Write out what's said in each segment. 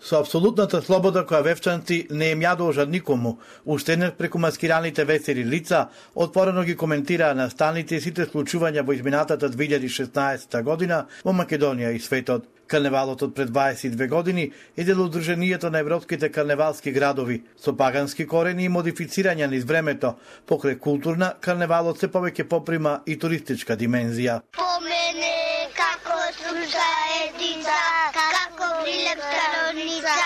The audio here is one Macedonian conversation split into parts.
Со апсолутната слобода која вевчанци не им ја должат никому, уште еднаш преку маскираните весели лица, отворено ги коментираа настаните и сите случувања во изминатата 2016 година во Македонија и светот. Карневалот од пред 22 години е дел од Удруженијето на европските карневалски градови, со пагански корени и модифицирања низ времето. Покрај културна, карневалот се повеќе поприма и туристичка димензија. Помене како слуша едица, како прилеп староница,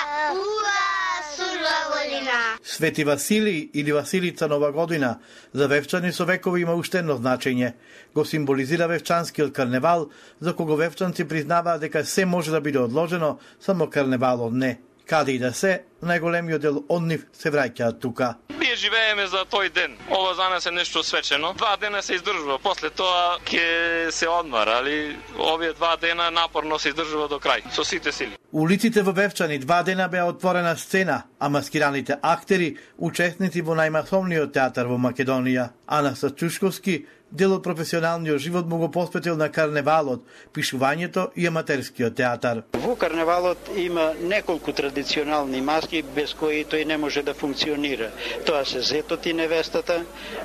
сурва година. Свети Василий или Василица Нова година за вевчани со векови има уште едно значење. Го символизира вевчанскиот карневал, за кого вевчанци признаваат дека се може да биде одложено, само карневалот не. Каде и да се, најголемиот дел од нив се враќаат тука. Ние живееме за тој ден. Ова за нас е нешто свечено. 2 дена се издржува, после тоа ќе се одмара, али овие 2 дена напорно се издржува до крај, со сите сили. Улиците во Вевчани 2 дена беа отворена сцена, а маскираните актери учесници во најмасовниот театар во Македонија. Анастас Чушковски дел од професионалниот живот му го посветил на карневалот, пишувањето и аматерскиот театар. Во карневалот има неколку традиционални маски без кои тој не може да функционира. Тоа се зетот и невестата,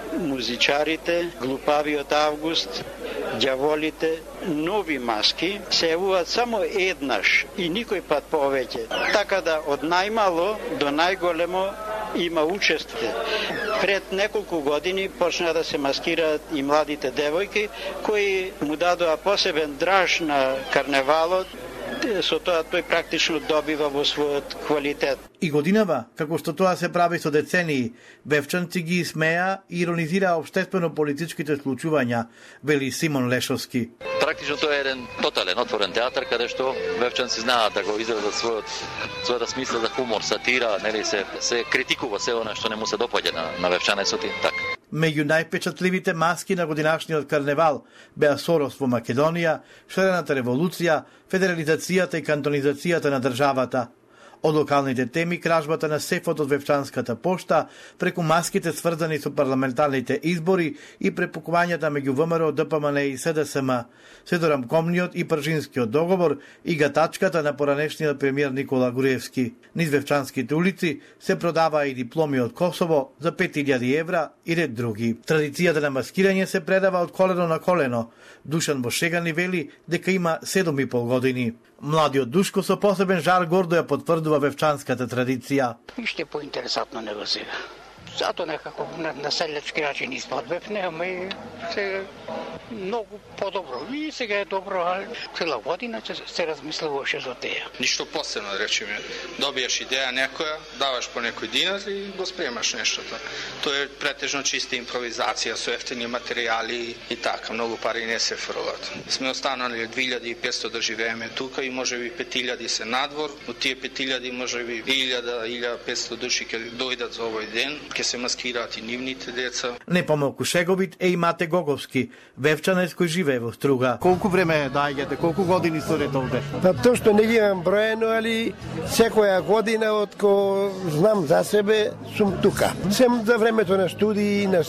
музичарите, глупавиот Август, ѓаволите. Нови маски се јавуваат само еднаш и никој пат повеќе. Така да од најмало до најголемо има учество. Пред неколку години почна да се маскираат и младите девојки, кои му дадоа посебен драж на карневалот, со тоа тој практично добива во својот квалитет. И годинава, како што тоа се прави со децении, вевчанци ги смеа и иронизираа општествено-политичките случувања, вели Симон Лешовски. Практично тоа е еден тотален отворен театар каде што вевчанци знаат да го изразат својата смисла за хумор, сатира, нели се критикува се она што не му се допаѓа на вевчанецот и така. Меѓу најпечатливите маски на годинашниот карневал беа Сорос во Македонија, Шарената револуција, федерализацијата и кантонизацијата на државата. Од локалните теми, кражбата на сефот од Вевчанската пошта, преку маските сврзани со парламентарните избори и препукувањата меѓу ВМРО, ДПМН и СДСМ, се до рамкомниот и пржинскиот договор и гатачката на поранешниот премиер Никола Груевски. Низ вевчанските улици се продаваа и дипломи од Косово за 5000 евра и ред други. Традицијата на маскирање се предава од колено на колено. Душан Бошегани вели дека има 7,5 години. Младиот Душко со посебен жар гордо ја потврдува вевчанската традиција. Иште поинтересантно него сега. Зато некако на селечки начин испадвевме, ама и сега многу подобро. И сега е добро, ali цела година се размислуваше за теја. Ништо посебно, да речеме. Добиеш идеја некоја, даваш по некој динар и го спремаш нештото. Тоа е претежно чиста импровизација со ефтини материјали и така, многу пари не се фрлат. Сме останали 2500 да живееме тука и можеби 5000 се надвор. Од тие 5000 можеби 1000-1500 души ќе дојдат за овој ден, ќе се маскираат и нивните деца. Не помалку шеговит е и Мате Гоговски, вевчанец кој живее во Струга. Колку време доаѓате, колку години сте овде? Па тоа што не ги имам броено, али секоја година од ко знам за себе сум тука. Сем за времето на студии, на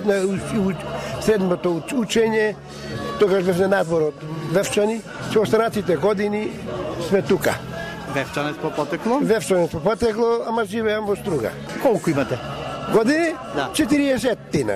средното учење, тогаш бев на надвор од Вевчани, со останатите години сме тука. Вевчанец по потекло? Вевчанец по потекло, ама живеам во Струга. Колку имате? Години? Да. 40-тина.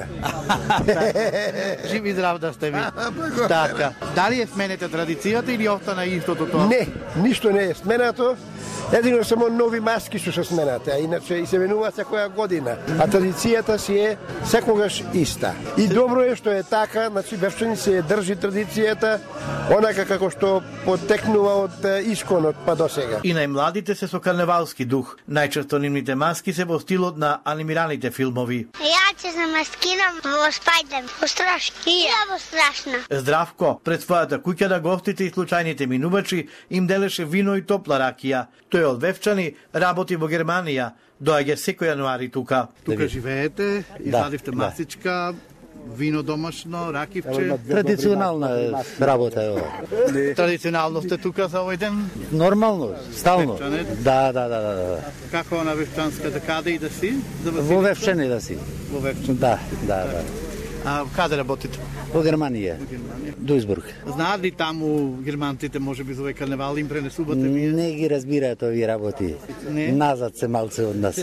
Жив и здрав да сте ви. Така. Дали е сменете традицијата или остана истото тоа? Не, ништо не е сменато. Едино само нови маски што се сменате, а иначе и се менува секоја година. А традицијата си е секогаш иста. И добро е што е така, значи Вевчани се држи традицијата, онака како што потекнува од исконот па до сега. И најмладите се со карневалски дух. Најчесто нивните маски се во стилот на анимираните филмови. Ја ќе се маскирам во Спајдер, во страшно. И ја во страшна. Здравко, пред својата куќа на гостите и случајните минувачи им делеше вино и топла ракија. Тој од Вевчани работи во Германија, доаѓа секој јануари тука. Тука живеете, извадивте масичка, вино домашно, ракивче. Традиционална работа е ова. Традиционално сте тука за овој ден? Нормално, стално. Вевчанец? Да. Како на вевчанската, каде и да си? Во Вевчани да си. Во Вевчани. Да. А каде работите? Во Германија. Дуйсбург. Знаат ли таму германците може би за овој карневал им пренесувате вие? Не ги разбираат овие работи. Не? Назад се малце од нас.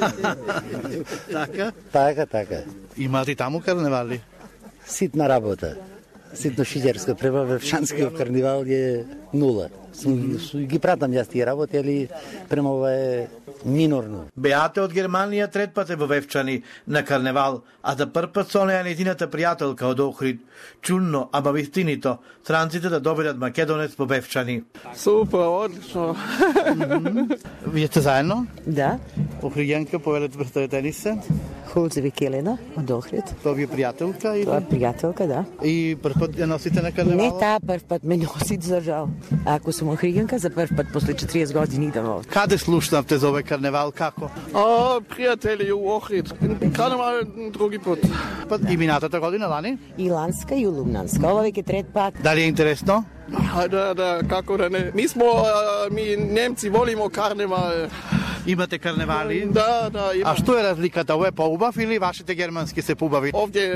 Така? Така. Имате и таму карневали? Ситна работа. Ситно шиѓарска према Вевчанскиот карнивал е нула. Ги пратам јас тие работи, али према ова е минорно. Беате од Германија трет пат е во Вевчани на карневал, а за прв пат со неја незината пријателка од Охрид. Чудно, ама вистинито, странците да добедат македонец во Вевчани. Супер, одлично. Вие сте заедно? Да. Охриѓанка, повелете представете ни се? Hulze Vikелена од Охрид. Тоа ви е пријателка? Тоа е пријателка, да. И прв пат ја носите на карневал? Не таа прв пат ме носи, за жал. Ако сум Охриѓанка, за прв пат после 40 години идам овде. Каде слушнавте за овој карневал, како? Пријатели у Охрид. Карневал други пат. И минатата година, лани? И ланска и лумнанска. Ова веќе трет пат. Дали е интересно? Да, како да не. Mi Немци волимо карневал. Имате карневали? Да, имам. А што е разликата? Ово е поубав или вашите германски се поубави? Овде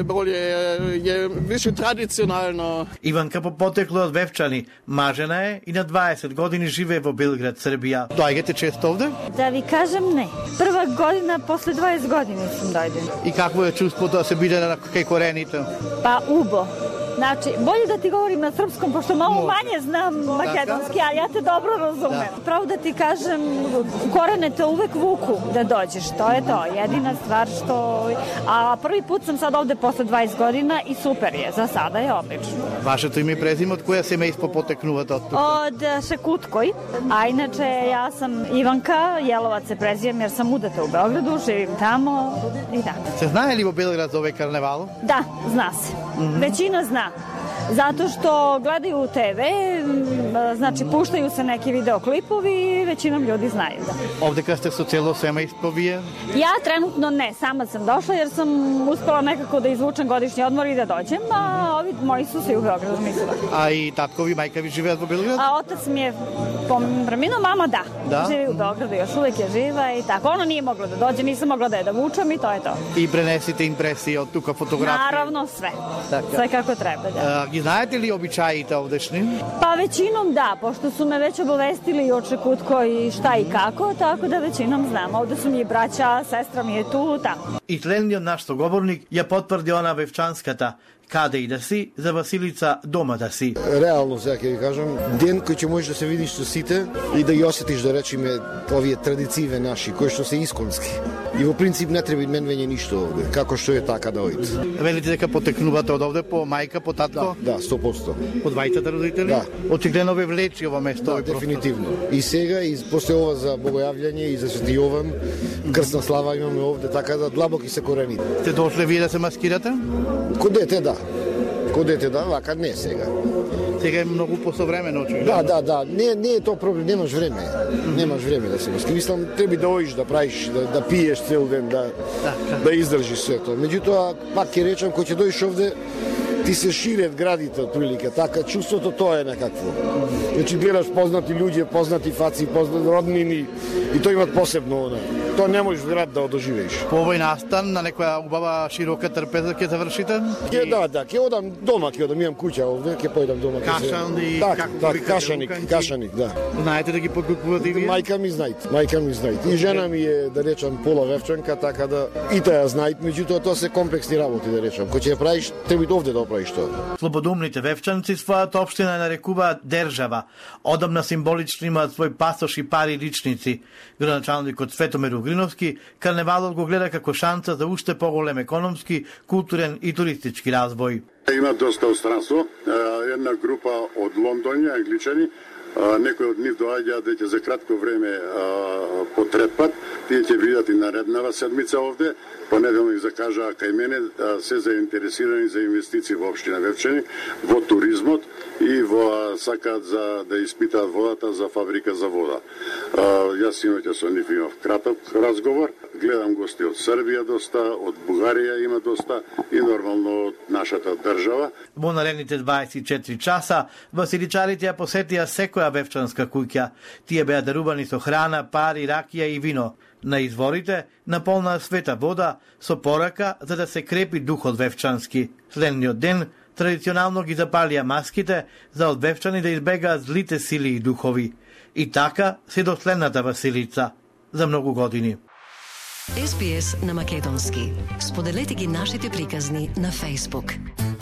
е више традиционално. Иванка по потекло од Вевчани. Мажена е и на 20 години живее во Белград, Србија. Доаѓате често овде? Да ви кажем не. Прва година после 20 години сум дојден. И какво е чувството да се биде на кај корените? Па убо. Значи, болje да ти govorim na srpskom, pošto malo manje znam makedonski, ali ja te dobro razumem. Pravo da ti kažem, korene te uvek vuku da dođeš, to je to. Jedina stvar što... A prvi put sam sad ovde posle 20 godina i super je, za sada je odlično. Вашето име и презиме, од која семејство потекнувате од тука? Od Šekutkoj, a inače ja sam Ivanka, Jelovac se prezivam jer sam udata u Beogradu, živim tamo i da. Се знае ли во Белград за овој карневал? Da, zna se. Većina zna. Zato što gledaju TV, znači puštaju se neki videoklipovi i većinom ljudi znaju. Da. Ovde kada ste со цело семејство вие? Ja trenutno ne, sama sam došla jer sam uspela nekako da izvučem godišnji odmor i da dođem, a ovi moji su se u Beogradu mislila. A i tatkovi, majka vi живеат во Белград? A otac mi je preminuo, mama da. Živi u Beogradu, još uvek je živa i tako. Ona nije mogla da dođe, nisam mogla da je dovučam i to je to. И пренесите импресии од тука, фотографии? Naravno sve. Sve kako treba, da. Ги знаете ли обичаите овдешни? Pa većinom da, pošto su me već obavestili o Čekutko i šta i kako, tako da većinom znam. Ovde su mi i braća, sestra mi je tu, tako. И следниот наш соговорник ја потврди она вевчанската. Каде и да си, за Василица дома да си. Реално, сега ќе ви кажам, ден кој ќе можеш да се видиш со сите и да ги осетиш, да речеме, овие традициите наши, кои што се исконски. И во принцип не треба мен веќе ништо овде, како што е така да оид. Велите дека потекнувате од овде по мајка, по татко? Да, 100%. По двајцата родители? Да. Очигледно ве влечи ова место. Да, дефинитивно. И сега, и после ова за Богојављање и за Свети Јован, крстна слава имаме овде, така да длабоки се корените. Сте дошле вие да се маскирате? Ко дете, да. Ко дете, да, вака не сега. Сега е многу посовремено, очигледно. Да. Не е тоа проблем, немаш време. Немаш време да се маскираш. Мислам, треба да оиш, да правиш, да пиеш цел ден, да издржиш сето. Меѓутоа, пак ќе речам, кој ќе дојдеш овде, ти се ширет градите од прилика, така чувството тоа е некакво. Значи гледаш познати луѓе, познати фаци, познати роднини и тоа имат посебно она. Тоа не можеш град да одоживееш. По овој настан на некоја убава широка трпеза ќе завршите? Да, ќе одам дома, имам куќа овде, ќе појдам дома. Кашани, кашаник, да. Знаете да ги подкупувате и вие? Мајка ми знаит. И жена ми е, да речам, пола вевчанка, така да и таа знаит, меѓутоа тоа се комплексни работи, да речам. Кој ќе ја правиш, треба и овде да правиш тоа. Слободумните вевчанци својата општина нарекуваат држава. Одамна символично имаат свој пасош и пари личници. Градоначалникот Светомир Угриновски карневалот го гледа како шанса за уште поголем економски, културен и туристички развој. Има доста остранство, една група од Лондонија, англичани, некои од нив доаѓаат дека за кратко време по трет пат, тие ќе видат и нареднава седмица овде, понеделник закажаа кај мене, се заинтересирани за инвестиции во општина Вевчани, во туризмот, и сакаат да испитаат водата за фабрика за вода. Јас синоќа со нив имав краток разговор, гледам гости од Србија доста, од Бугарија има доста и нормално од нашата држава. Во наредните 24 часа василичарите ја посетија секоја вевчанска куќа. Тие беа дарувани со храна, пари, ракија и вино. На изворите наполна света вода со порака за да се крепи духот вевчански. Следниот ден традиционално ги запалија маските за од вевчани да избегаат злите сили и духови. И така се до следната Василица за многу години. SBS на македонски. Споделете ги нашите приказни на Facebook.